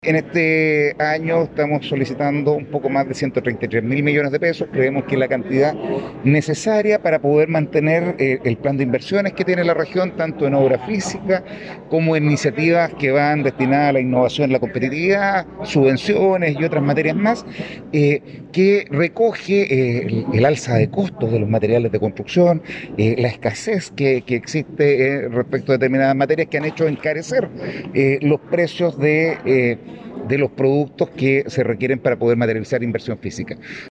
En este año estamos solicitando un poco más de 133.000 millones de pesos. Creemos que es la cantidad necesaria para poder mantener el plan de inversiones que tiene la región, tanto en obra física como en iniciativas que van destinadas a la innovación, la competitividad, subvenciones y otras materias más, que recoge el alza de costos de los materiales de construcción, la escasez que existe respecto a determinadas materias que han hecho encarecer los precios de los productos que se requieren para poder materializar inversión física.